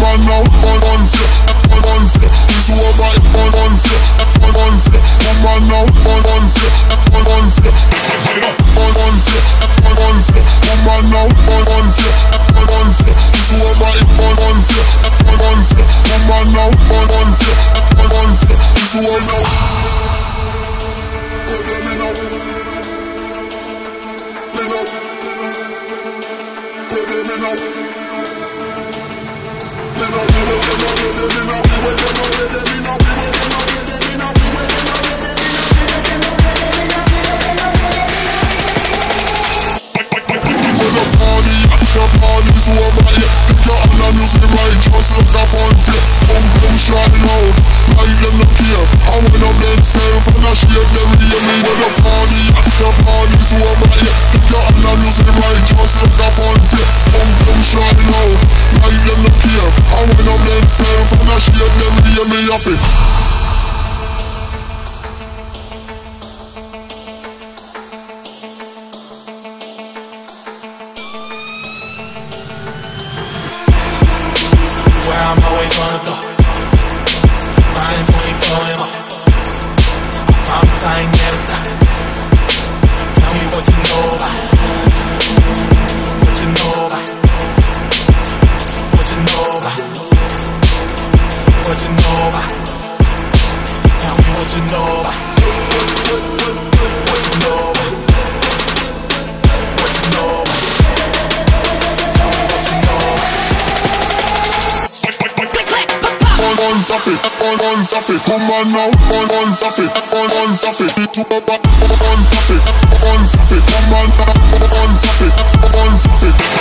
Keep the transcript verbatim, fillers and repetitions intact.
man now, on on say, on on say, it's over, on on say, on on say, come on now, on on say, on on say, on on say, on on say, come on now, on on say, on on say, it's over, on on say, on on say, come on now, on on say, on on say, it's over now. Put them in up, pin up, put them in up. Party's over here. Pick your hand and you see right, just like a fun fair. Come, come, shine out, like them not care. I went up themselves and I shake them real me. But the party, the party's over here. Pick your hand and you see right, just like a fun fair. Come, come, shine out, like them not care. I went up themselves and I shake them real me. I feel. Where I'm always gonna go, riding twenty-four and more. I promise I ain't never stop. Tell me what you know about, what you know about, what you know about, what you know about. Tell me what you know about, what you know about, what you know about. On Safi, on on Safi, come on now, on on Safi, on on Safi, to up, on Safi, on Safi, come on now, on Safi, on Safi.